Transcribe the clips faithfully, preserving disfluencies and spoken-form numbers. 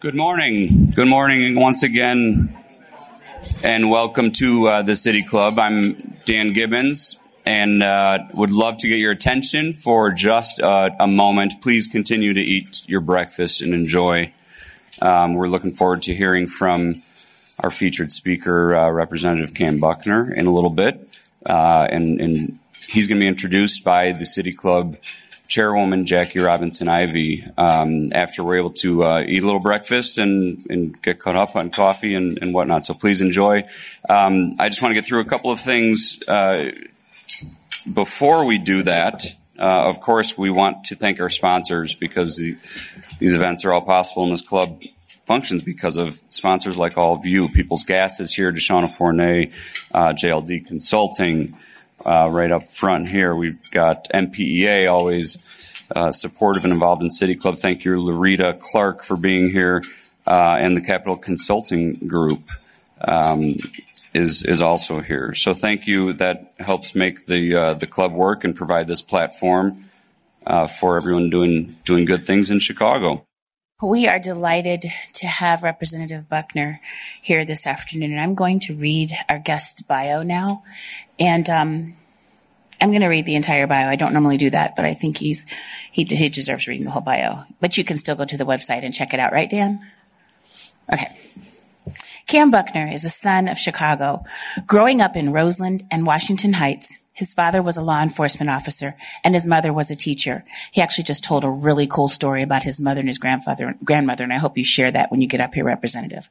Good morning. Good morning once again, and welcome to uh, the City Club. I'm Dan Gibbons, and uh, would love to get your attention for just uh, a moment. Please continue to eat your breakfast and enjoy. Um, we're looking forward to hearing from our featured speaker, uh, Representative Cam Buckner, in a little bit, uh, and, and he's going to be introduced by the City Club Chairwoman Jackie Robinson Ivey, um, after we're able to uh, eat a little breakfast and, and get caught up on coffee and, and whatnot. So please enjoy. Um, I just want to get through a couple of things. Uh, before we do that, uh, of course, we want to thank our sponsors, because the, these events are all possible, and this club functions because of sponsors like all of you. People's Gas is here, Deshauna Fournay, uh, J L D Consulting. Uh, right up front here, we've got M P E A, always uh, supportive and involved in City Club. Thank you, Larita Clark, for being here, uh, and the Capital Consulting Group um, is is also here. So thank you. That helps make the uh, the club work and provide this platform uh, for everyone doing doing good things in Chicago. We are delighted to have Representative Buckner here this afternoon, and I'm going to read our guest's bio now. And um, I'm going to read the entire bio. I don't normally do that, but I think he's he, he deserves reading the whole bio. But you can still go to the website and check it out, right, Dan? Okay. Cam Buckner is a son of Chicago. Growing up in Roseland and Washington Heights, his father was a law enforcement officer, and his mother was a teacher. He actually just told a really cool story about his mother and his grandfather, grandmother, and I hope you share that when you get up here, Representative.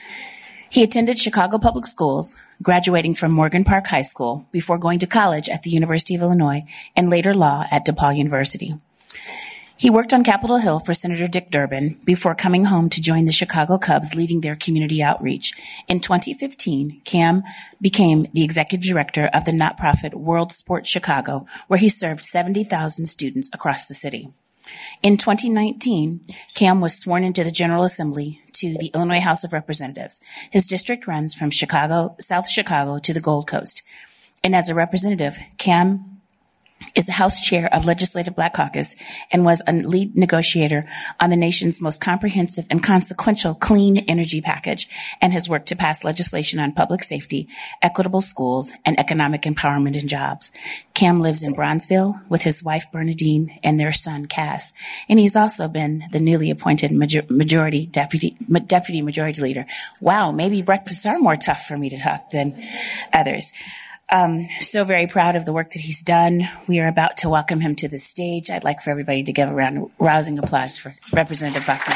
He attended Chicago Public Schools, graduating from Morgan Park High School before going to college at the University of Illinois and later law at DePaul University. He worked on Capitol Hill for Senator Dick Durbin before coming home to join the Chicago Cubs, leading their community outreach. In twenty fifteen, Cam became the executive director of the not-profit World Sports Chicago, where he served seventy thousand students across the city. In twenty nineteen, Cam was sworn into the General Assembly to the Illinois House of Representatives. His district runs from Chicago, South Chicago to the Gold Coast. And as a representative, Cam is the House Chair of Legislative Black Caucus and was a lead negotiator on the nation's most comprehensive and consequential clean energy package, and has worked to pass legislation on public safety, equitable schools, and economic empowerment and jobs. Cam lives in Bronzeville with his wife Bernadine and their son Cass, and he's also been the newly appointed major- majority deputy deputy majority leader. Wow, maybe breakfasts are more tough for me to talk than others. Um, so very proud of the work that he's done. We are about to welcome him to the stage. I'd like for everybody to give a round of rousing applause for Representative Buckner.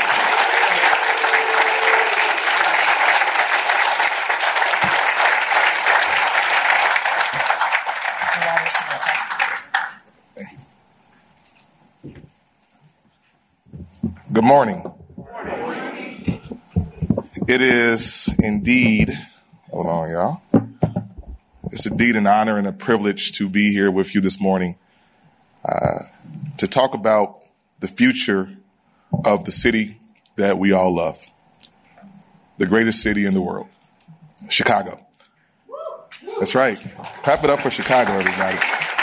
Good morning. It is indeed, hold on, y'all. It's indeed an honor and a privilege to be here with you this morning uh, to talk about the future of the city that we all love, the greatest city in the world, Chicago. That's right. Clap it up for Chicago, everybody.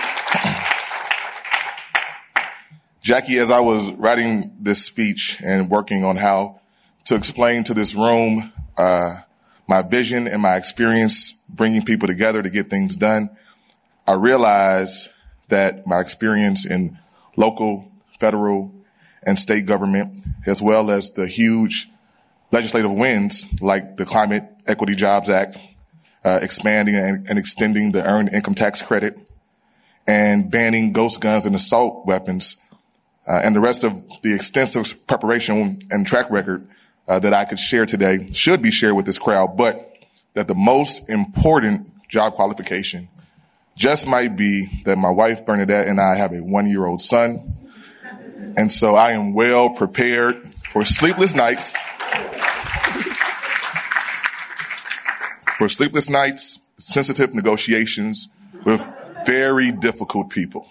Jackie, as I was writing this speech and working on how to explain to this room uh, my vision and my experience bringing people together to get things done, I realized that my experience in local, federal, and state government, as well as the huge legislative wins like the Climate Equity Jobs Act, uh, expanding and, and extending the earned income tax credit, and banning ghost guns and assault weapons, uh, and the rest of the extensive preparation and track record uh, that I could share today should be shared with this crowd, but that the most important job qualification just might be that my wife Bernadette and I have a one-year-old son. And so I am well prepared for sleepless nights, for sleepless nights, sensitive negotiations with very difficult people.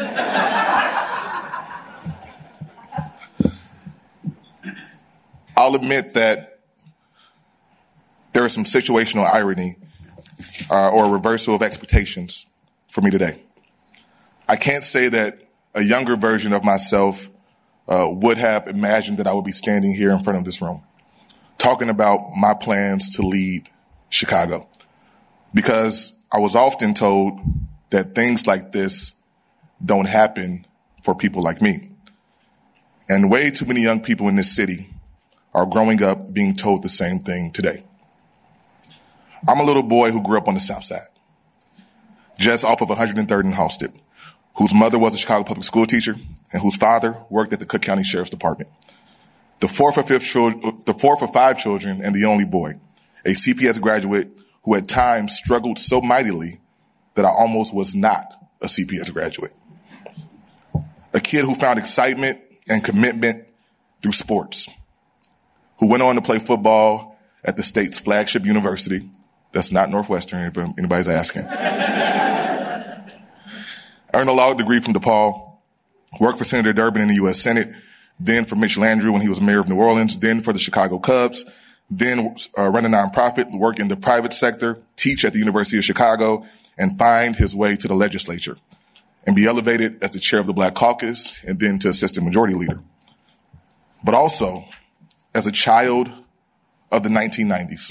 I'll admit that there is some situational irony uh, or a reversal of expectations for me today. I can't say that a younger version of myself uh, would have imagined that I would be standing here in front of this room, talking about my plans to lead Chicago. Because I was often told that things like this don't happen for people like me. And way too many young people in this city are growing up being told the same thing today. I'm a little boy who grew up on the South Side, just off of one hundred third and Halsted, whose mother was a Chicago public school teacher and whose father worked at the Cook County Sheriff's Department. The fourth or fifth children, the fourth of five children and the only boy, a C P S graduate who at times struggled so mightily that I almost was not a C P S graduate. A kid who found excitement and commitment through sports, who went on to play football at the state's flagship university. That's not Northwestern, if anybody's asking. Earned a law degree from DePaul, worked for Senator Durbin in the U S Senate, then for Mitch Landrieu when he was mayor of New Orleans, then for the Chicago Cubs, then uh, run a nonprofit, work in the private sector, teach at the University of Chicago, and find his way to the legislature and be elevated as the chair of the Black Caucus and then to assistant majority leader. But also as a child of the nineteen nineties,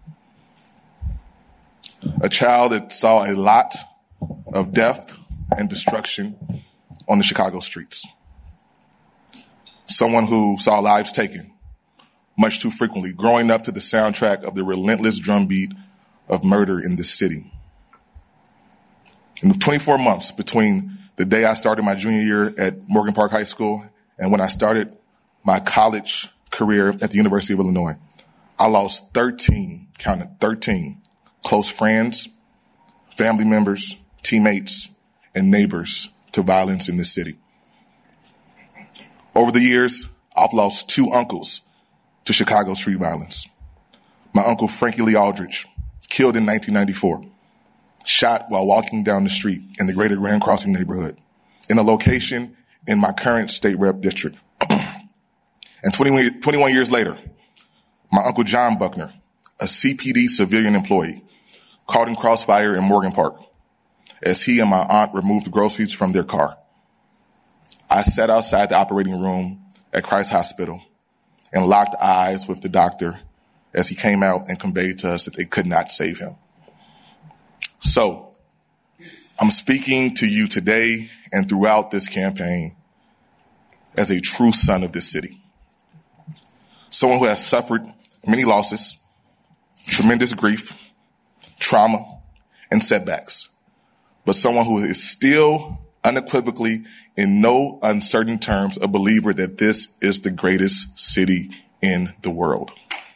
a child that saw a lot of death and destruction on the Chicago streets. Someone who saw lives taken much too frequently, growing up to the soundtrack of the relentless drumbeat of murder in this city. In the twenty-four months between the day I started my junior year at Morgan Park High School and when I started my college career at the University of Illinois, I lost thirteen, counted thirteen, close friends, family members, teammates, and neighbors to violence in this city. Over the years, I've lost two uncles to Chicago street violence. My uncle Frankie Lee Aldridge, killed in nineteen ninety-four, shot while walking down the street in the greater Grand Crossing neighborhood, in a location in my current state rep district. And twenty-one, twenty-one years later, my uncle John Buckner, a C P D civilian employee, caught in crossfire in Morgan Park as he and my aunt removed the groceries from their car. I sat outside the operating room at Christ Hospital and locked eyes with the doctor as he came out and conveyed to us that they could not save him. So, I'm speaking to you today and throughout this campaign as a true son of this city. Someone who has suffered many losses, tremendous grief, trauma, and setbacks, but someone who is still unequivocally, in no uncertain terms, a believer that this is the greatest city in the world.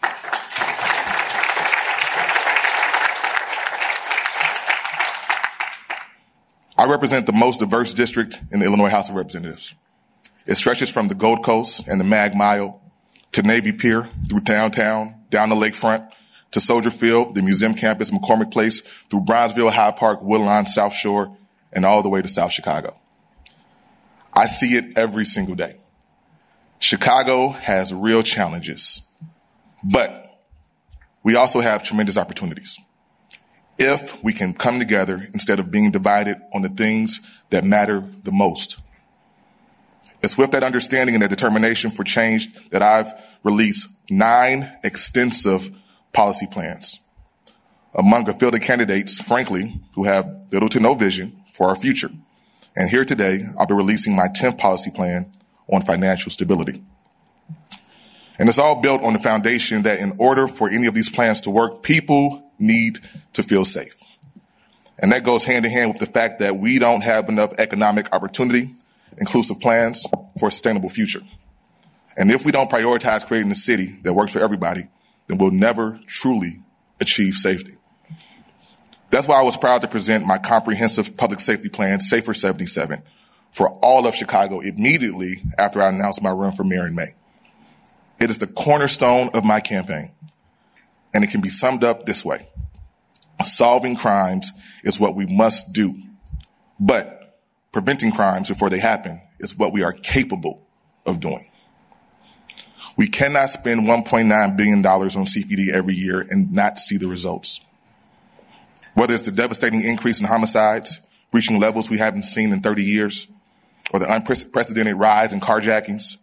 I represent the most diverse district in the Illinois House of Representatives. It stretches from the Gold Coast and the Mag Mile to Navy Pier, through downtown, down the lakefront, to Soldier Field, the museum campus, McCormick Place, through Bronzeville, Hyde Park, Woodlawn, South Shore, and all the way to South Chicago. I see it every single day. Chicago has real challenges, but we also have tremendous opportunities. If we can come together instead of being divided on the things that matter the most. It's with that understanding and that determination for change that I've released nine extensive policy plans among a field of candidates, frankly, who have little to no vision for our future. And here today, I'll be releasing my tenth policy plan on financial stability. And it's all built on the foundation that in order for any of these plans to work, people need to feel safe. And that goes hand in hand with the fact that we don't have enough economic opportunity, inclusive plans for a sustainable future. And if we don't prioritize creating a city that works for everybody, then we'll never truly achieve safety. That's why I was proud to present my comprehensive public safety plan, Safer seventy-seven, for all of Chicago immediately after I announced my run for mayor in May. It is the cornerstone of my campaign, and it can be summed up this way. Solving crimes is what we must do, but preventing crimes before they happen is what we are capable of doing. We cannot spend one point nine billion dollars on C P D every year and not see the results. Whether it's the devastating increase in homicides, reaching levels we haven't seen in thirty years, or the unprecedented rise in carjackings,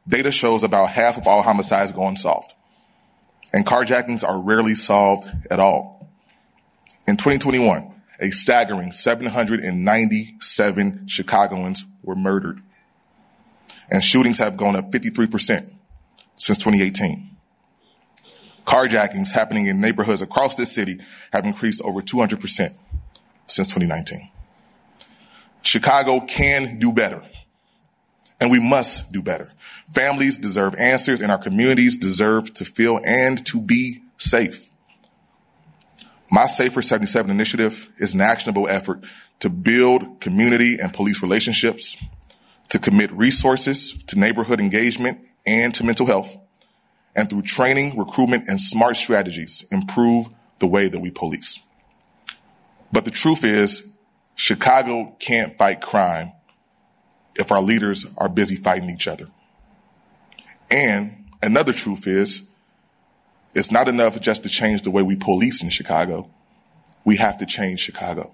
data shows about half of all homicides go unsolved, and carjackings are rarely solved at all. In twenty twenty-one, a staggering seven hundred ninety-seven Chicagoans were murdered, and shootings have gone up fifty-three percent since twenty eighteen. Carjackings happening in neighborhoods across this city have increased over two hundred percent since twenty nineteen. Chicago can do better, and we must do better. Families deserve answers, and our communities deserve to feel and to be safe. My Safer seventy-seven initiative is an actionable effort to build community and police relationships, to commit resources to neighborhood engagement and to mental health, and through training, recruitment, and smart strategies, improve the way that we police. But the truth is, Chicago can't fight crime if our leaders are busy fighting each other. And another truth is, it's not enough just to change the way we police in Chicago. We have to change Chicago.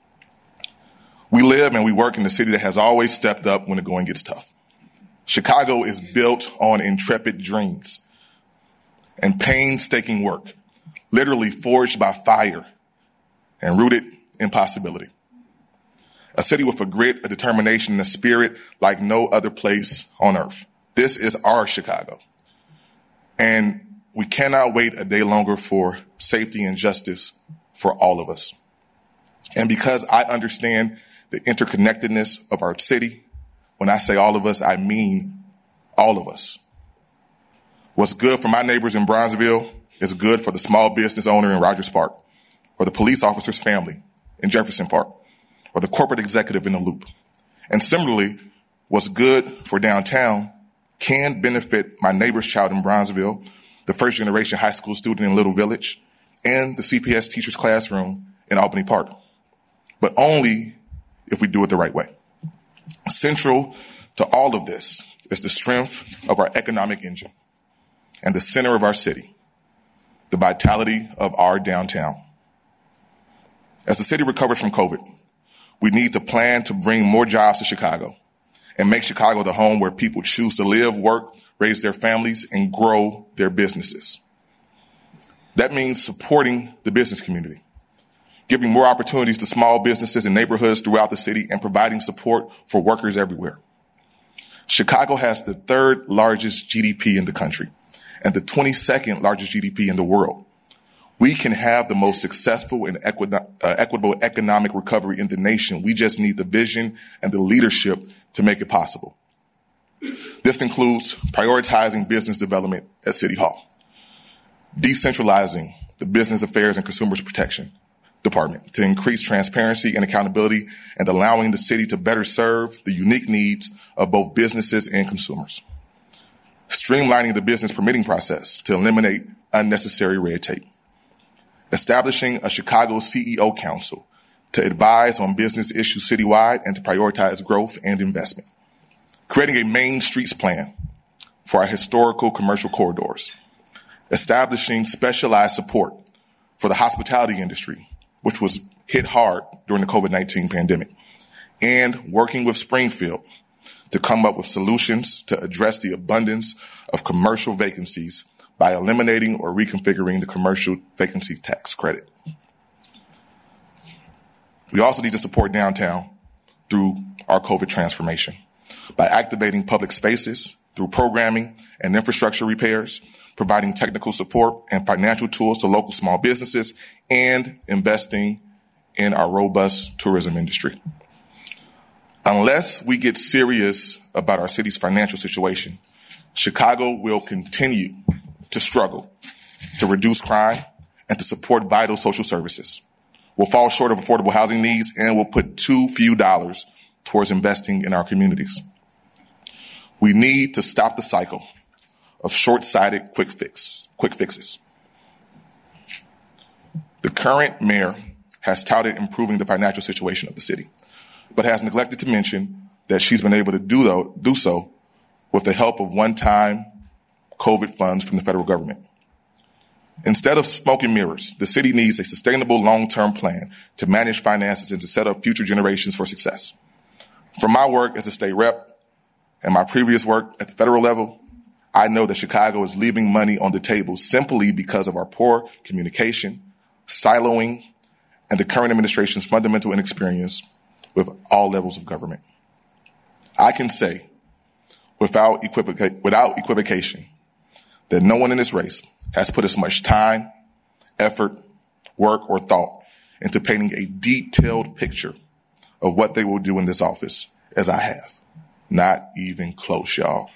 We live and we work in a city that has always stepped up when the going gets tough. Chicago is built on intrepid dreams and painstaking work, literally forged by fire and rooted in possibility. A city with a grit, a determination, and a spirit like no other place on earth. This is our Chicago. And we cannot wait a day longer for safety and justice for all of us. And because I understand the interconnectedness of our city, when I say all of us, I mean all of us. What's good for my neighbors in Bronzeville is good for the small business owner in Rogers Park, or the police officer's family in Jefferson Park, or the corporate executive in the Loop. And similarly, what's good for downtown can benefit my neighbor's child in Bronzeville, the first generation high school student in Little Village, and the C P S teacher's classroom in Albany Park. But only if we do it the right way. Central to all of this is the strength of our economic engine and the center of our city, the vitality of our downtown. As the city recovers from COVID, we need to plan to bring more jobs to Chicago and make Chicago the home where people choose to live, work, raise their families, and grow their businesses. That means supporting the business community, giving more opportunities to small businesses and neighborhoods throughout the city, and providing support for workers everywhere. Chicago has the third largest G D P in the country and the twenty-second largest G D P in the world. We can have the most successful and equi- uh, equitable economic recovery in the nation. We just need the vision and the leadership to make it possible. This includes prioritizing business development at City Hall, decentralizing the Business Affairs and Consumers Protection Department to increase transparency and accountability, and allowing the city to better serve the unique needs of both businesses and consumers. Streamlining the business permitting process to eliminate unnecessary red tape. Establishing a Chicago C E O Council to advise on business issues citywide and to prioritize growth and investment. Creating a Main Streets plan for our historical commercial corridors. Establishing specialized support for the hospitality industry, which was hit hard during the COVID nineteen pandemic. And working with Springfield to come up with solutions to address the abundance of commercial vacancies by eliminating or reconfiguring the commercial vacancy tax credit. We also need to support downtown through our COVID transformation by activating public spaces through programming and infrastructure repairs, providing technical support and financial tools to local small businesses, and investing in our robust tourism industry. Unless we get serious about our city's financial situation, Chicago will continue to struggle to reduce crime and to support vital social services. We'll fall short of affordable housing needs, and we'll put too few dollars towards investing in our communities. We need to stop the cycle of short-sighted quick fix, quick fixes. The current mayor has touted improving the financial situation of the city, but has neglected to mention that she's been able to do, though, do so with the help of one-time COVID funds from the federal government. Instead of smoke and mirrors, the city needs a sustainable long-term plan to manage finances and to set up future generations for success. From my work as a state rep and my previous work at the federal level, I know that Chicago is leaving money on the table simply because of our poor communication, siloing, and the current administration's fundamental inexperience with all levels of government. I can say without, equivoca- without equivocation that no one in this race has put as much time, effort, work, or thought into painting a detailed picture of what they will do in this office as I have. Not even close, y'all.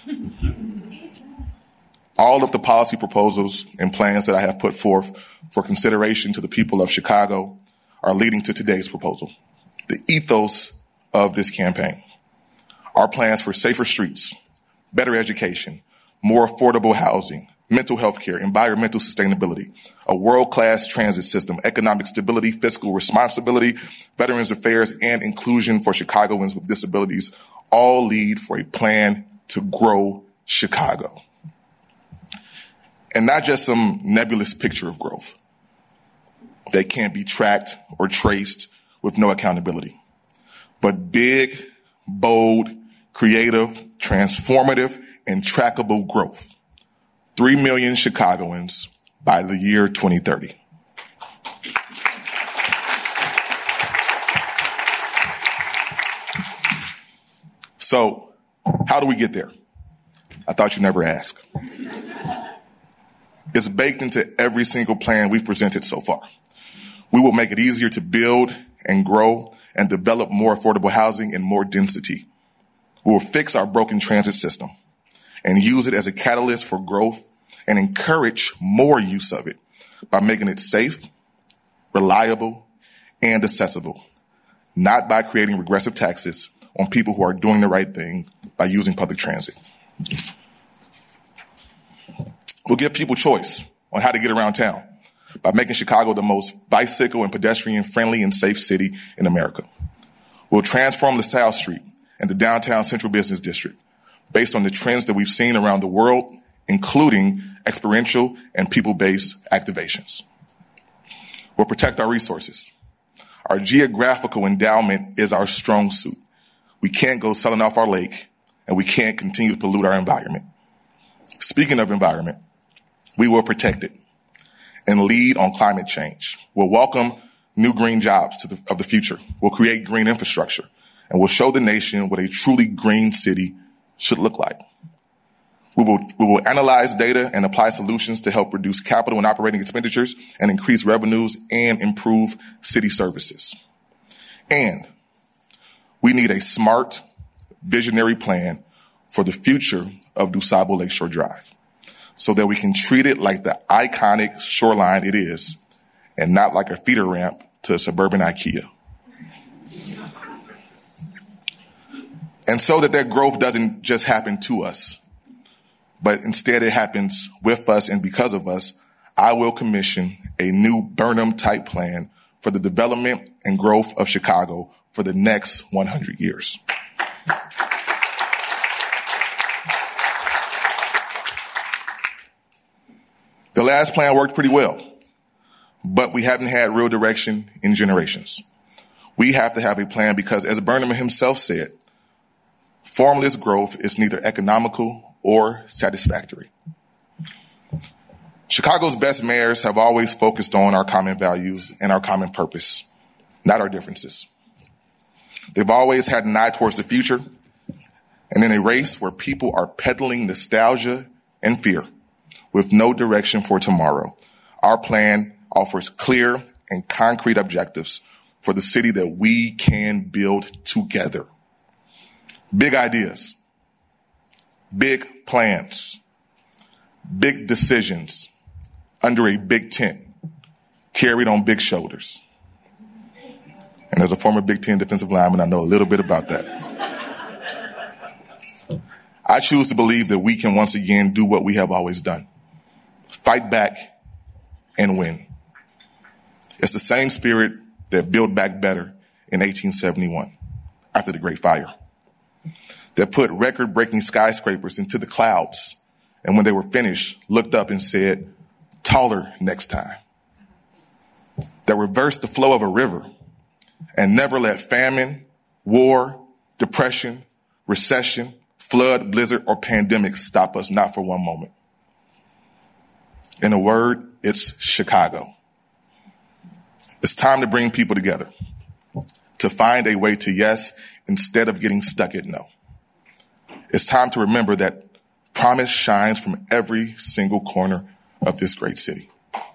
All of the policy proposals and plans that I have put forth for consideration to the people of Chicago are leading to today's proposal, the ethos of this campaign. Our plans for safer streets, better education, more affordable housing, mental health care, environmental sustainability, a world-class transit system, economic stability, fiscal responsibility, veterans affairs, and inclusion for Chicagoans with disabilities all lead for a plan to grow Chicago. And not just some nebulous picture of growth that can't be tracked or traced with no accountability, but big, bold, creative, transformative, and trackable growth. Three million Chicagoans by the year twenty thirty. So, how do we get there? I thought you'd never ask. It's baked into every single plan we've presented so far. We will make it easier to build and grow and develop more affordable housing and more density. We will fix our broken transit system and use it as a catalyst for growth and encourage more use of it by making it safe, reliable, and accessible, not by creating regressive taxes on people who are doing the right thing by using public transit. We'll give people choice on how to get around town by making Chicago the most bicycle and pedestrian friendly and safe city in America. We'll transform LaSalle Street and the downtown Central Business District based on the trends that we've seen around the world, including experiential and people-based activations. We'll protect our resources. Our geographical endowment is our strong suit. We can't go selling off our lake, and we can't continue to pollute our environment. Speaking of environment, we will protect it and lead on climate change. We'll welcome new green jobs to the, of the future. We'll create green infrastructure, and we'll show the nation what a truly green city should look like. We will, we will analyze data and apply solutions to help reduce capital and operating expenditures and increase revenues and improve city services. And we need a smart, visionary plan for the future of DuSable Lakeshore Drive so that we can treat it like the iconic shoreline it is and not like a feeder ramp to a suburban IKEA. And so that that growth doesn't just happen to us, but instead it happens with us and because of us, I will commission a new Burnham-type plan for the development and growth of Chicago for the next one hundred years. The last plan worked pretty well, but we haven't had real direction in generations. We have to have a plan because, as Burnham himself said, formless growth is neither economical or satisfactory. Chicago's best mayors have always focused on our common values and our common purpose, not our differences. They've always had an eye towards the future, and in a race where people are peddling nostalgia and fear with no direction for tomorrow, our plan offers clear and concrete objectives for the city that we can build together. Big ideas, big plans, big decisions under a big tent, carried on big shoulders. And as a former Big Ten defensive lineman, I know a little bit about that. I choose to believe that we can once again do what we have always done. Fight back and win. It's the same spirit that built back better in eighteen seventy-one after the Great Fire, that put record-breaking skyscrapers into the clouds, and when they were finished, looked up and said, taller next time, that reversed the flow of a river and never let famine, war, depression, recession, flood, blizzard, or pandemic stop us, not for one moment. In a word, it's Chicago. It's time to bring people together, to find a way to yes instead of getting stuck at no. It's time to remember that promise shines from every single corner of this great city.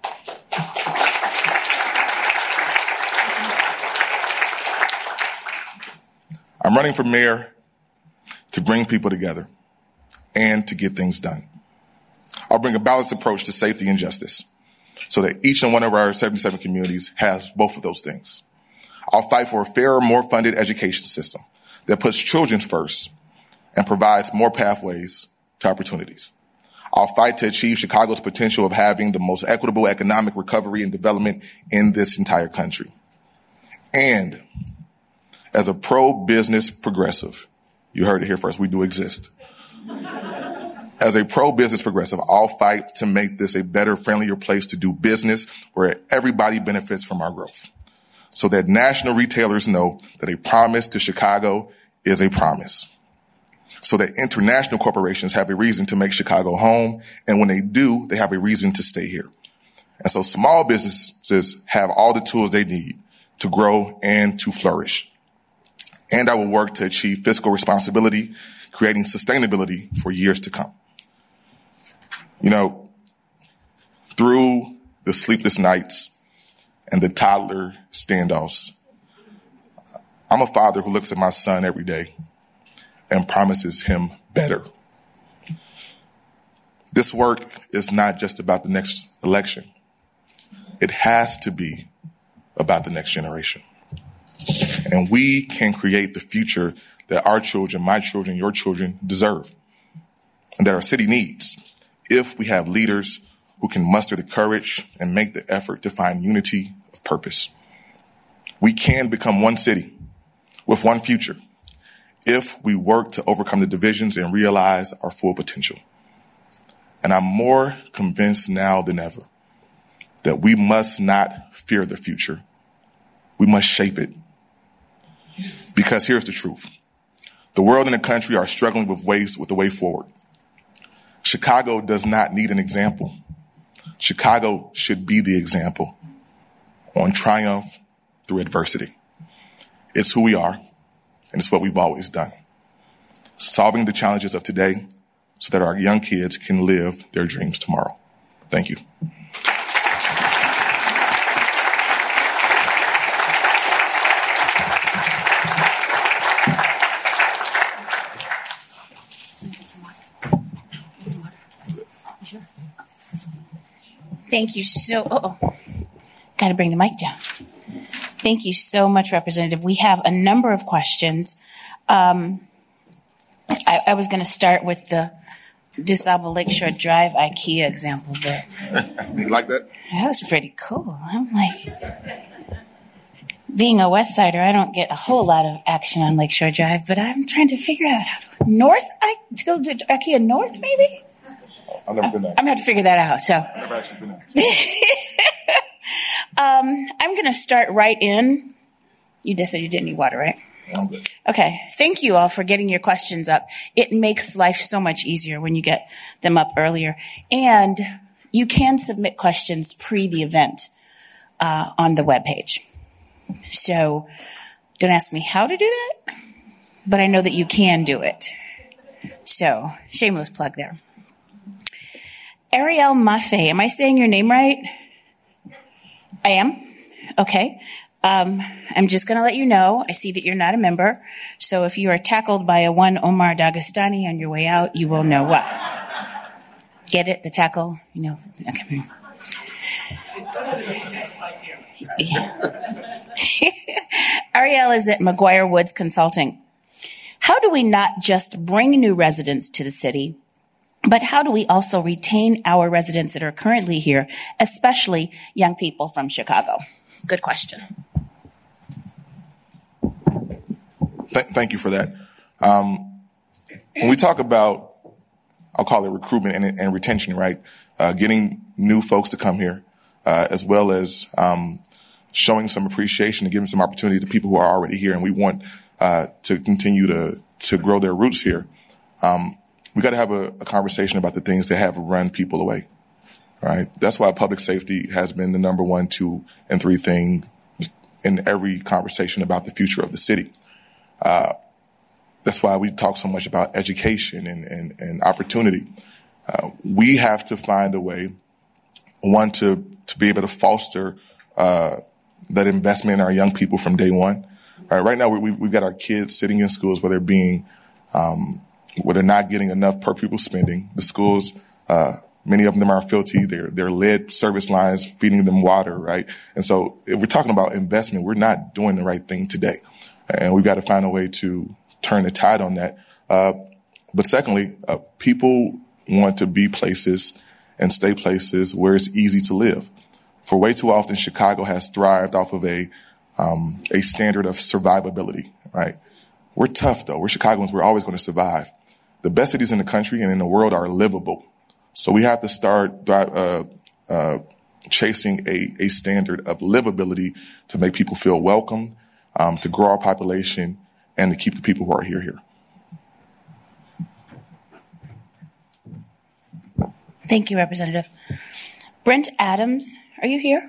I'm running for mayor to bring people together and to get things done. I'll bring a balanced approach to safety and justice so that each and one of our seventy-seven communities has both of those things. I'll fight for a fairer, more funded education system that puts children first and provides more pathways to opportunities. I'll fight to achieve Chicago's potential of having the most equitable economic recovery and development in this entire country. And as a pro-business progressive, you heard it here first, we do exist. As a pro-business progressive, I'll fight to make this a better, friendlier place to do business where everybody benefits from our growth, so that national retailers know that a promise to Chicago is a promise, so that international corporations have a reason to make Chicago home, and when they do, they have a reason to stay here. And so small businesses have all the tools they need to grow and to flourish. And I will work to achieve fiscal responsibility, creating sustainability for years to come. You know, through the sleepless nights and the toddler standoffs, I'm a father who looks at my son every day and promises him better. This work is not just about the next election. It has to be about the next generation. And we can create the future that our children, my children, your children deserve, and that our city needs, if we have leaders who can muster the courage and make the effort to find unity of purpose. We can become one city with one future if we work to overcome the divisions and realize our full potential. And I'm more convinced now than ever that we must not fear the future. We must shape it. Because here's the truth. The world and the country are struggling with ways, with the way forward. Chicago does not need an example. Chicago should be the example on triumph through adversity. It's who we are, and it's what we've always done. Solving the challenges of today so that our young kids can live their dreams tomorrow. Thank you. Thank you so, oh, got to bring the mic down. Thank you so much, Representative. We have a number of questions. Um, I, I was going to start with the DuSable Lakeshore Drive IKEA example, but you like that? That was pretty cool. I'm like, being a West Sider, I don't get a whole lot of action on Lakeshore Drive, but I'm trying to figure out how to north. I go to IKEA North, maybe. I've never been there. I'm gonna have to figure that out. So, I've never actually been there. um, I'm gonna start right in. You just said you didn't need water, right? I'm good. Okay. Thank you all for getting your questions up. It makes life so much easier when you get them up earlier. And you can submit questions pre the event uh, on the webpage. So don't ask me how to do that, but I know that you can do it. So shameless plug there. Ariel Maffei, am I saying your name right? I am? Okay. Um, I'm just going to let you know, I see that you're not a member, so if you are tackled by a one Omar Dagestani on your way out, you will know what. Get it? The tackle? You know? Okay. Yeah. Ariel is at McGuire Woods Consulting. How do we not just bring new residents to the city, but how do we also retain our residents that are currently here, especially young people from Chicago? Good question. Th- thank you for that. Um, when we talk about, I'll call it recruitment and, and retention, right? Uh, getting new folks to come here, uh, as well as um, showing some appreciation and giving some opportunity to people who are already here, and we want uh, to continue to to grow their roots here. um, we got to have a, a conversation about the things that have run people away, right? That's why public safety has been the number one, two, and three thing in every conversation about the future of the city. Uh, that's why we talk so much about education and, and, and opportunity. Uh, we have to find a way, one, to, to be able to foster uh, that investment in our young people from day one. Right, right now, we, we've got our kids sitting in schools where they're being, um, where they're not getting enough per pupil spending. The schools, uh, many of them are filthy. They're, they're lead service lines feeding them water, right? And so if we're talking about investment, we're not doing the right thing today. And we've got to find a way to turn the tide on that. Uh, but secondly, uh, people want to be places and stay places where it's easy to live. For way too often, Chicago has thrived off of a Um, a standard of survivability, right? We're tough, though. We're Chicagoans. We're always going to survive. The best cities in the country and in the world are livable. So we have to start uh, uh, chasing a, a standard of livability to make people feel welcome, um, to grow our population, and to keep the people who are here here. Thank you, Representative. Brent Adams, are you here?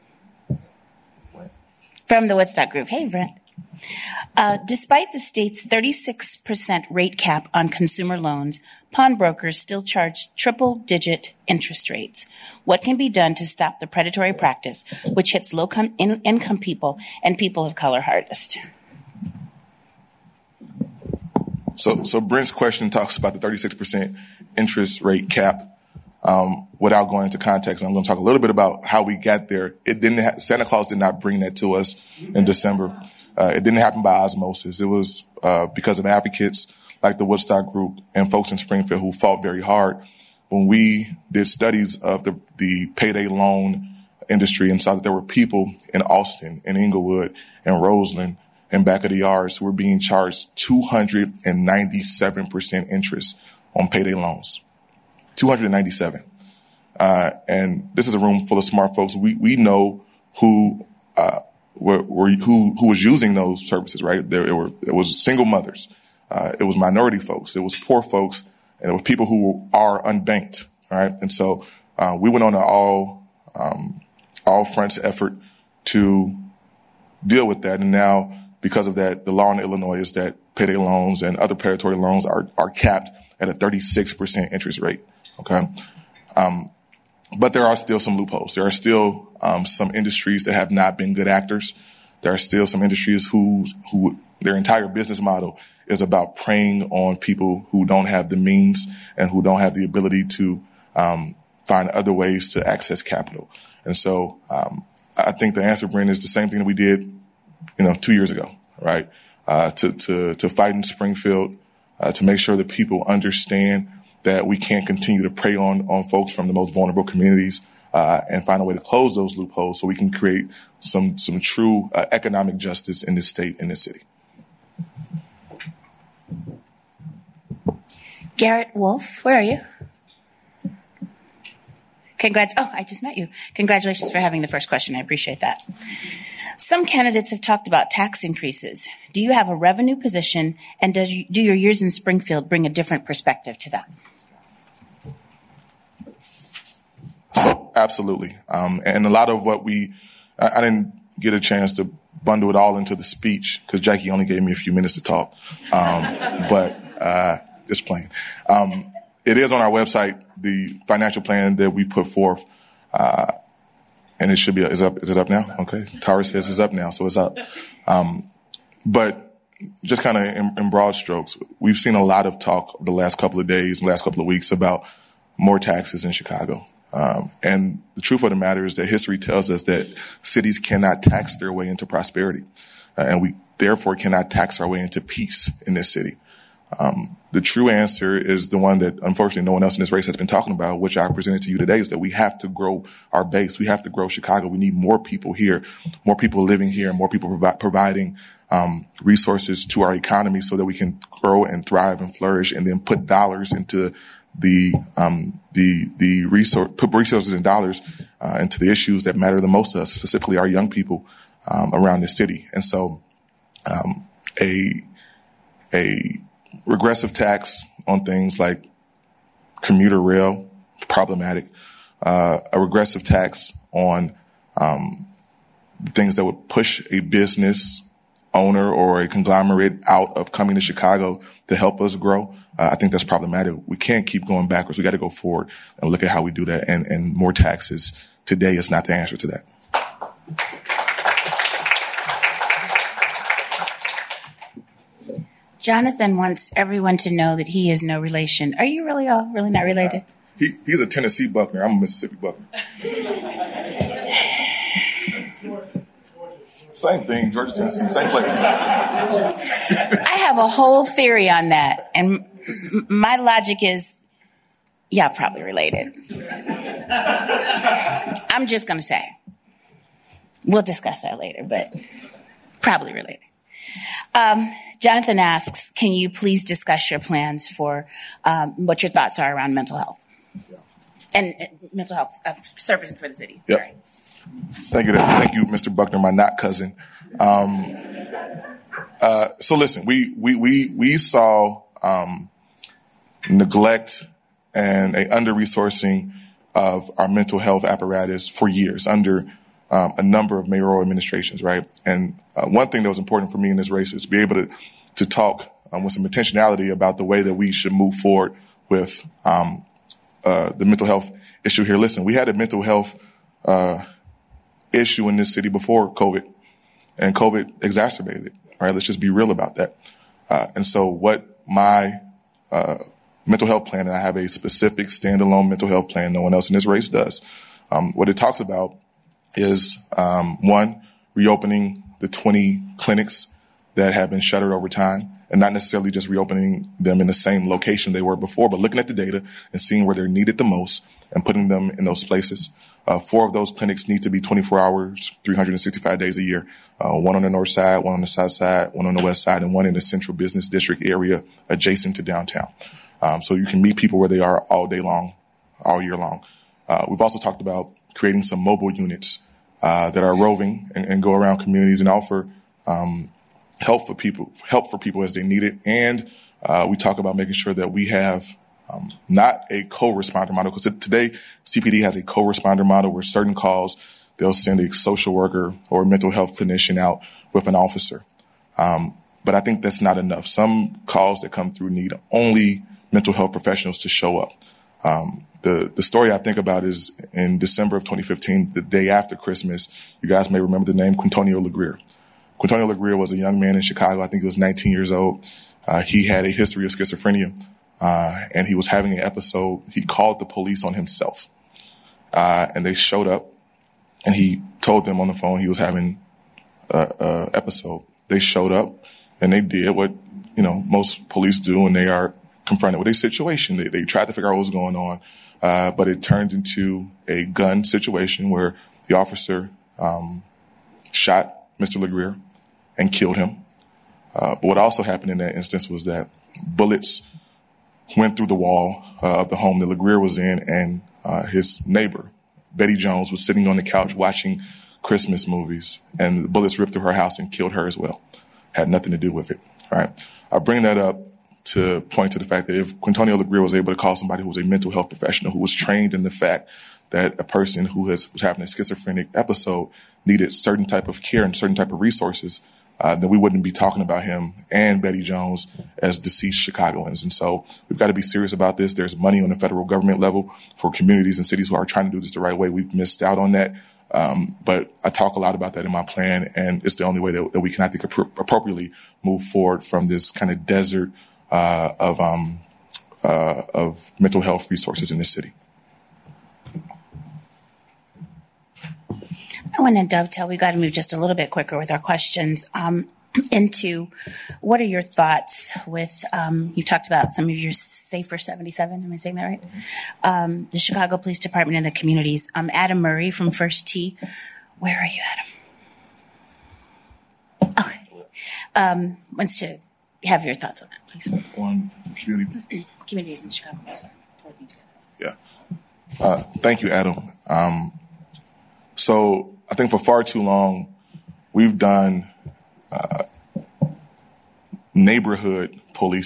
From the Woodstock Group. Hey, Brent. Uh, despite the state's thirty-six percent rate cap on consumer loans, pawnbrokers still charge triple-digit interest rates. What can be done to stop the predatory practice, which hits low-income people and people of color hardest? So, so Brent's question talks about the thirty-six percent interest rate cap. Um, without going into context, I'm going to talk a little bit about how we got there. It didn't. Ha- Santa Claus did not bring that to us in December. Uh, it didn't happen by osmosis. It was uh, because of advocates like the Woodstock Group and folks in Springfield who fought very hard when we did studies of the, the payday loan industry and saw that there were people in Austin, in Inglewood, and Roseland, and back of the yards who were being charged two hundred ninety-seven percent interest on payday loans. two hundred ninety-seven. Uh, and this is a room full of smart folks. We, we know who, uh, were, were, who, who was using those services, right? There, it were, it was single mothers. Uh, it was minority folks. It was poor folks, and it was people who are unbanked, all right? And so, uh, we went on an all, um, all fronts effort to deal with that. And now, because of that, the law in Illinois is that payday loans and other predatory loans are, are capped at a thirty-six percent interest rate. Okay. Um, but there are still some loopholes. There are still, um, some industries that have not been good actors. There are still some industries who, who their entire business model is about preying on people who don't have the means and who don't have the ability to, um, find other ways to access capital. And so, um, I think the answer, Brent, is the same thing that we did, you know, two years ago, right? Uh, to, to, to fight in Springfield, uh, to make sure that people understand that we can't continue to prey on, on folks from the most vulnerable communities, uh, and find a way to close those loopholes so we can create some, some true uh, economic justice in this state, in this city. Garrett Wolf, where are you? Congrat- oh, I just met you. Congratulations for having the first question. I appreciate that. Some candidates have talked about tax increases. Do you have a revenue position, and does you, do your years in Springfield bring a different perspective to that? So, absolutely. Um, and a lot of what we, I, I didn't get a chance to bundle it all into the speech because Jackie only gave me a few minutes to talk. Um, but uh, just playing. Um, it is on our website, the financial plan that we put forth. Uh, and it should be, is up, is it up now? Okay. Tara says it's up now, so it's up. Um, but just kind of in, in broad strokes, we've seen a lot of talk the last couple of days, last couple of weeks about more taxes in Chicago. Um, and the truth of the matter is that history tells us that cities cannot tax their way into prosperity. Uh, and we therefore cannot tax our way into peace in this city. Um, the true answer is the one that unfortunately no one else in this race has been talking about, which I presented to you today, is that we have to grow our base. We have to grow Chicago. We need more people here, more people living here, more people provi- providing um, resources to our economy so that we can grow and thrive and flourish, and then put dollars into the um, the the resource, put resources and dollars uh, into the issues that matter the most to us, specifically our young people um, around this city. And so, um, a a regressive tax on things like commuter rail, problematic, uh, a regressive tax on um, things that would push a business owner or a conglomerate out of coming to Chicago to help us grow. Uh, I think that's problematic. We can't keep going backwards. We got to go forward and look at how we do that. And, and more taxes today is not the answer to that. Jonathan wants everyone to know that he is no relation. Are you really all really not related? He, he's a Tennessee Buckner. I'm a Mississippi Buckner. Same thing, Georgia, Tennessee, same place. I have a whole theory on that, and m- my logic is, yeah, probably related. I'm just going to say. We'll discuss that later, but probably related. Um, Jonathan asks, can you please discuss your plans for um, what your thoughts are around mental health? Yeah. And uh, mental health uh, services for the city. Yep. Sorry. Thank you, thank you, Mister Buckner, my not cousin. Um, uh, so listen, we we we we saw um, neglect and a under-resourcing of our mental health apparatus for years under um, a number of mayoral administrations, right? And uh, one thing that was important for me in this race is to be able to to talk um, with some intentionality about the way that we should move forward with um, uh, the mental health issue here. Listen, we had a mental health uh, issue in this city before COVID, and COVID exacerbated it. All right, let's just be real about that. Uh, and so what my uh, mental health plan, and I have a specific standalone mental health plan no one else in this race does, um, what it talks about is, um, one, reopening the twenty clinics that have been shuttered over time, and not necessarily just reopening them in the same location they were before, but looking at the data and seeing where they're needed the most and putting them in those places. Uh, four of those clinics need to be twenty-four hours, three hundred sixty-five days a year. Uh, one on the north side, one on the south side, one on the west side, and one in the central business district area adjacent to downtown. Um, so you can meet people where they are all day long, all year long. Uh, we've also talked about creating some mobile units uh, that are roving and, and go around communities and offer um, help for people, help for people as they need it. And uh, we talk about making sure that we have Um, not a co-responder model, because today C P D has a co-responder model where certain calls, they'll send a social worker or a mental health clinician out with an officer. Um, but I think that's not enough. Some calls that come through need only mental health professionals to show up. Um, the, the story I think about is in December of twenty fifteen, the day after Christmas, you guys may remember the name Quintonio LeGrier. Quintonio LeGrier was a young man in Chicago. I think he was nineteen years old. Uh, he had a history of schizophrenia. Uh, and he was having an episode. He called the police on himself. Uh, and they showed up, and he told them on the phone he was having a, a episode. They showed up, and they did what, you know, most police do when they are confronted with a situation. They, they tried to figure out what was going on, uh, but it turned into a gun situation where the officer um, shot Mister LeGrier and killed him. Uh, but what also happened in that instance was that bullets went through the wall uh, of the home that LeGrier was in, and uh, his neighbor, Betty Jones, was sitting on the couch watching Christmas movies, and the bullets ripped through her house and killed her as well. Had nothing to do with it. All right. I bring that up to point to the fact that if Quintonio LeGrier was able to call somebody who was a mental health professional who was trained in the fact that a person who has, was having a schizophrenic episode needed certain type of care and certain type of resources, Uh, then we wouldn't be talking about him and Betty Jones as deceased Chicagoans. And so we've got to be serious about this. There's money on the federal government level for communities and cities who are trying to do this the right way. We've missed out on that. Um, but I talk a lot about that in my plan, and it's the only way that, that we can, I think, appro- appropriately move forward from this kind of desert uh, of um, uh, of mental health resources in this city. I want to dovetail. We've got to move just a little bit quicker with our questions um, into what are your thoughts with, um, you talked about some of your Safer seventy-seven, am I saying that right? Um, the Chicago Police Department and the communities. Um, Adam Murray from First Tee. Where are you, Adam? Okay. Um, wants to have your thoughts on that, please. On community. Communities in Chicago working together. Yeah. Uh, thank you, Adam. Um, so, I think for far too long, we've done uh, neighborhood policing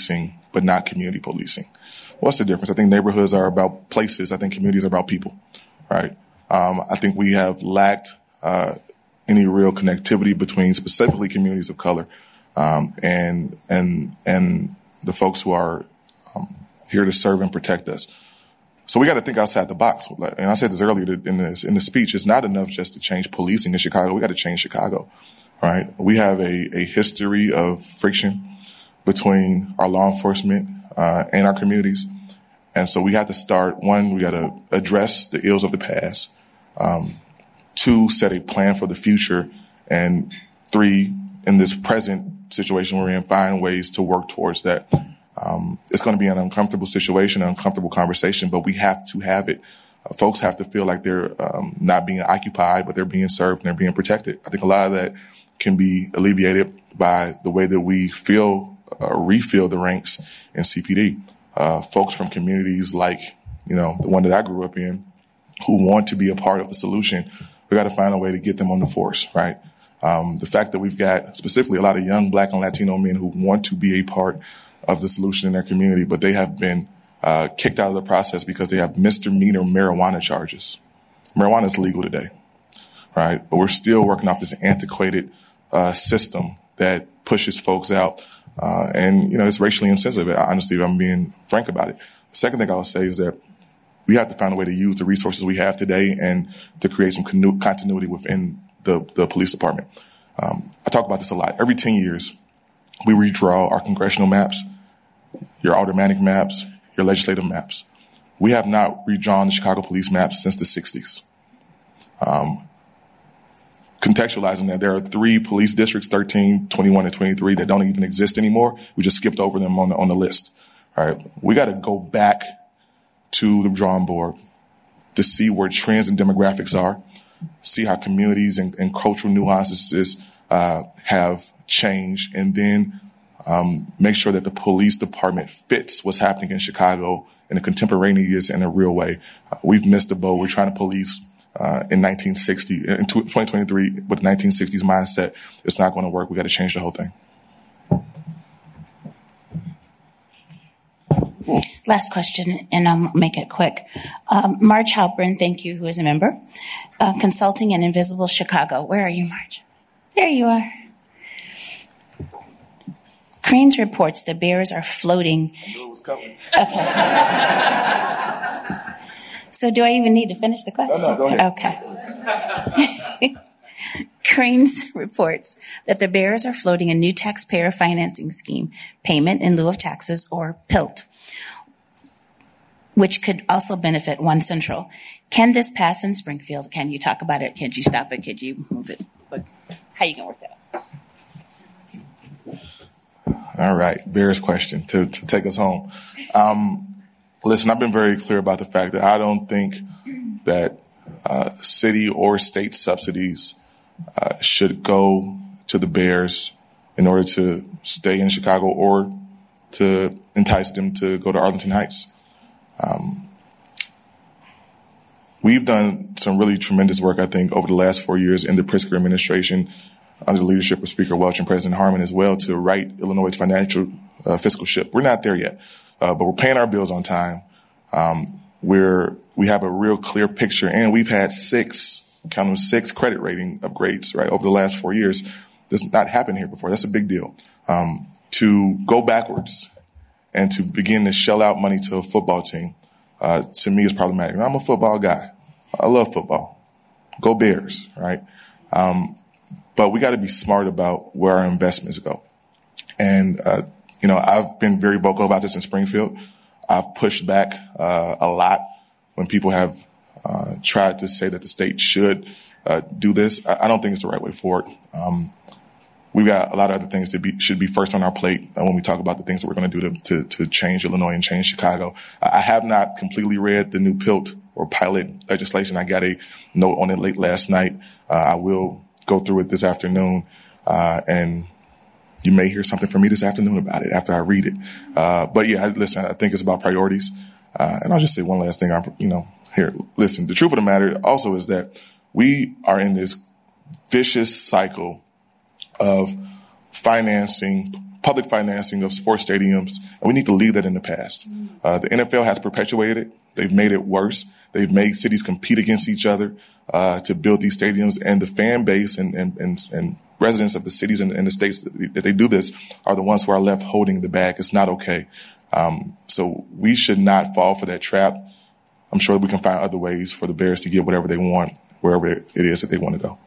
but not community policing. What's the difference? I think neighborhoods are about places. I think communities are about people, right? Um, I think we have lacked uh, any real connectivity between specifically communities of color um, and and and the folks who are um, here to serve and protect us. So we got to think outside the box. And I said this earlier in this in the speech. It's not enough just to change policing in Chicago. We got to change Chicago, right? We have a, a history of friction between our law enforcement uh, and our communities. And so we have to start, one, we got to address the ills of the past. Um, two, set a plan for the future. And three, in this present situation we're in, find ways to work towards that. Um, it's going to be an uncomfortable situation, an uncomfortable conversation, but we have to have it. Uh, folks have to feel like they're um, not being occupied, but they're being served and they're being protected. I think a lot of that can be alleviated by the way that we feel, uh, refill the ranks in C P D. Uh, folks from communities like, you know, the one that I grew up in who want to be a part of the solution, we got to find a way to get them on the force, right? Um, the fact that we've got specifically a lot of young Black and Latino men who want to be a part of the solution in their community, but they have been uh, kicked out of the process because they have misdemeanor marijuana charges. Marijuana is legal today, right? But we're still working off this antiquated uh, system that pushes folks out. Uh, and, you know, it's racially insensitive. Honestly, if I'm being frank about it. The second thing I'll say is that we have to find a way to use the resources we have today and to create some con- continuity within the, the police department. Um, I talk about this a lot. Every ten years, we redraw our congressional maps, your aldermanic maps, your legislative maps. We have not redrawn the Chicago police maps since the sixties. Um, contextualizing that, there are three police districts, thirteen, twenty-one, and twenty-three, that don't even exist anymore. We just skipped over them on the, on the list. All right. We got to go back to the drawing board to see where trends and demographics are, see how communities and, and cultural nuances uh, have changed, and then um, make sure that the police department fits what's happening in Chicago in a contemporaneous and a real way. Uh, we've missed the boat. We're trying to police uh, in nineteen sixty, in twenty twenty-three with nineteen sixties mindset. It's not going to work. We got to change the whole thing. Last question, and I'll make it quick. Um, Marge Halpern, thank you, who is a member. Uh, Consulting and Invisible Chicago. Where are you, Marge? There you are. Cranes reports the bears are floating. I knew it was coming. Okay. So do I even need to finish the question? No, no, go ahead. Okay. Cranes reports that the bears are floating a new taxpayer financing scheme, payment in lieu of taxes, or PILT, which could also benefit One Central. Can this pass in Springfield? Can you talk about it? Could you stop it? Could you move it? What, how are you going to work that out? All right. Bear's question to, to take us home. Um, listen, I've been very clear about the fact that I don't think that uh, city or state subsidies uh, should go to the bears in order to stay in Chicago or to entice them to go to Arlington Heights. Um, we've done some really tremendous work, I think, over the last four years in the Pritzker administration under the leadership of Speaker Welch and President Harmon as well to right Illinois' financial uh, fiscal ship. We're not there yet, uh, but we're paying our bills on time. Um, we're, we have a real clear picture, and we've had six, count them six credit rating upgrades, right, over the last four years. This has not happened here before. That's a big deal. Um, to go backwards and to begin to shell out money to a football team, uh, to me is problematic. And I'm a football guy. I love football. Go Bears, right? Um, but we got to be smart about where our investments go. And, uh, you know, I've been very vocal about this in Springfield. I've pushed back, uh, a lot when people have, uh, tried to say that the state should, uh, do this. I, I don't think it's the right way forward. Um, We've got a lot of other things that be, should be first on our plate uh, when we talk about the things that we're going to do to, to, to change Illinois and change Chicago. I have not completely read the new PILT or pilot legislation. I got a note on it late last night. Uh, I will go through it this afternoon, uh, and you may hear something from me this afternoon about it after I read it. Uh, but yeah, listen, I think it's about priorities. Uh, and I'll just say one last thing. I'm, you know, here, listen, the truth of the matter also is that we are in this vicious cycle of financing public financing of sports stadiums, and we need to leave that in the past. Uh, the N F L has perpetuated it. They've made it worse. They've made cities compete against each other uh, to build these stadiums, and the fan base and and and, and residents of the cities and, and the states that, that they do this are the ones who are left holding the bag. It's not okay. Um, so we should not fall for that trap. I'm sure we can find other ways for the Bears to get whatever they want, wherever it is that they want to go.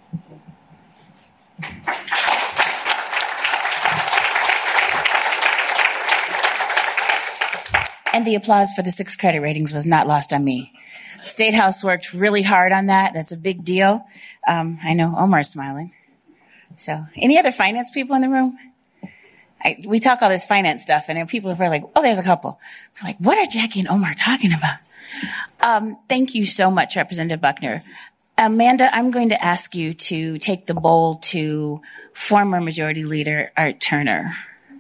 And the applause for the six credit ratings was not lost on me. State House worked really hard on that. That's a big deal. Um, I know Omar's smiling. So, any other finance people in the room? I, we talk all this finance stuff, and people are like, oh, there's a couple. They're like, what are Jackie and Omar talking about? Um, thank you so much, Representative Buckner. Amanda, I'm going to ask you to take the bowl to former Majority Leader Art Turner.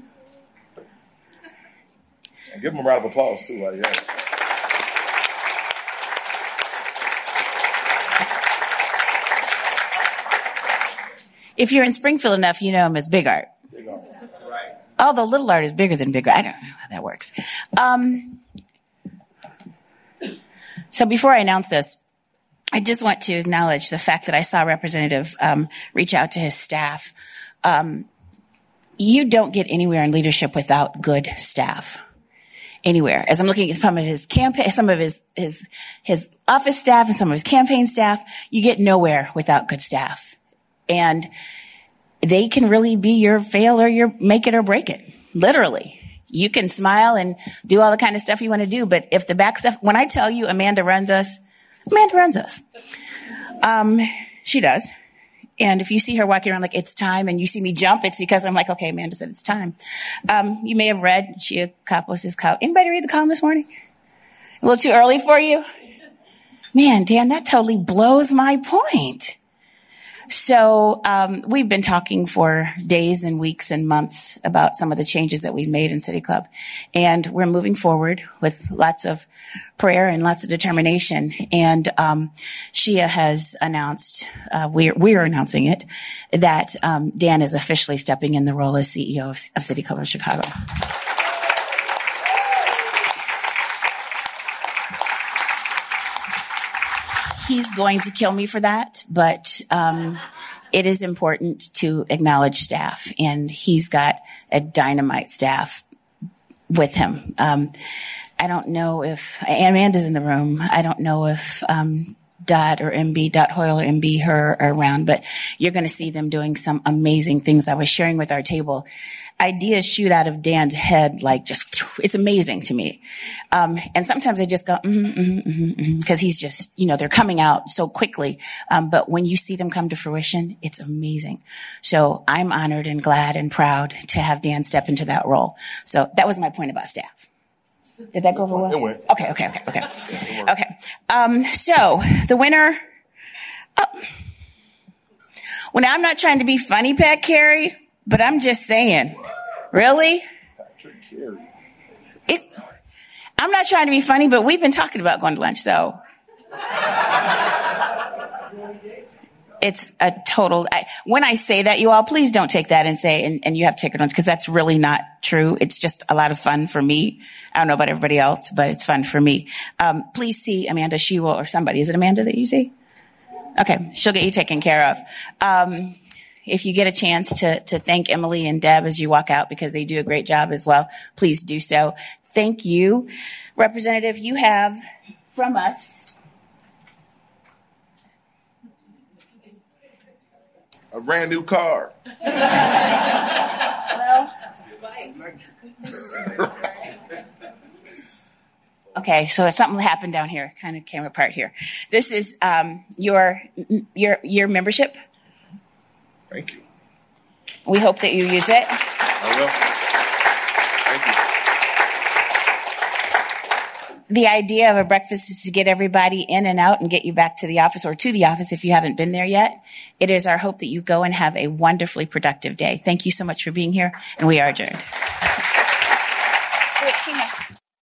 And give him a round of applause, too. While you're at it. If you're in Springfield enough, you know him as Big Art. Big Art. Right. Although Little Art is bigger than Big Art. I don't know how that works. Um, so before I announce this, I just want to acknowledge the fact that I saw Representative um, reach out to his staff. Um, you don't get anywhere in leadership without good staff. Anywhere. As I'm looking at some of his campaign, some of his, his, his office staff and some of his campaign staff, you get nowhere without good staff. And they can really be your fail or your make it or break it. Literally. You can smile and do all the kind of stuff you want to do, but if the back stuff, when I tell you Amanda runs us, Amanda runs us. Um, she does. And if you see her walking around like it's time and you see me jump, it's because I'm like, okay, Amanda said it's time. Um, you may have read Shia Kapos' column. Anybody read the column this morning? A little too early for you? Man, Dan, that totally blows my point. So um, we've been talking for days and weeks and months about some of the changes that we've made in City Club. And we're moving forward with lots of prayer and lots of determination. And um, Shia has announced, uh, we're, we're announcing it, that um, Dan is officially stepping in the role as C E O of, of City Club of Chicago. He's going to kill me for that, but um, it is important to acknowledge staff, and he's got a dynamite staff with him. Um, I don't know if Amanda's in the room. I don't know if um, Dot or M B, Dot Hoyle or M B, her are around, but you're going to see them doing some amazing things. I was sharing with our table. Ideas shoot out of Dan's head like just, it's amazing to me. Um, and sometimes I just go, mm-hmm, mm-hmm, mm-hmm, because he's just, you know, they're coming out so quickly. Um, but when you see them come to fruition, it's amazing. So I'm honored and glad and proud to have Dan step into that role. So that was my point about staff. Did that go over well? It went. Okay, okay, okay, okay. Okay. Um, so the winner, oh. Well, now I'm not trying to be funny, Pat Carey, but I'm just saying, really? Patrick Carey. It, I'm not trying to be funny, but we've been talking about going to lunch, so. It's a total, I, when I say that, you all, please don't take that and say, and, and you have to take it on, because that's really not true. It's just a lot of fun for me. I don't know about everybody else, but it's fun for me. Um, please see Amanda. She will, or somebody. Is it Amanda that you see? Okay. She'll get you taken care of. Um, if you get a chance to, to thank Emily and Deb as you walk out, because they do a great job as well, please do so. Thank you. Representative, you have from us a brand new car. well, okay, so something happened down here. Kind of came apart here. This is um, your your your membership. Thank you. We hope that you use it. I will. Thank you. The idea of a breakfast is to get everybody in and out and get you back to the office, or to the office if you haven't been there yet. It is our hope that you go and have a wonderfully productive day. Thank you so much for being here, and we are adjourned.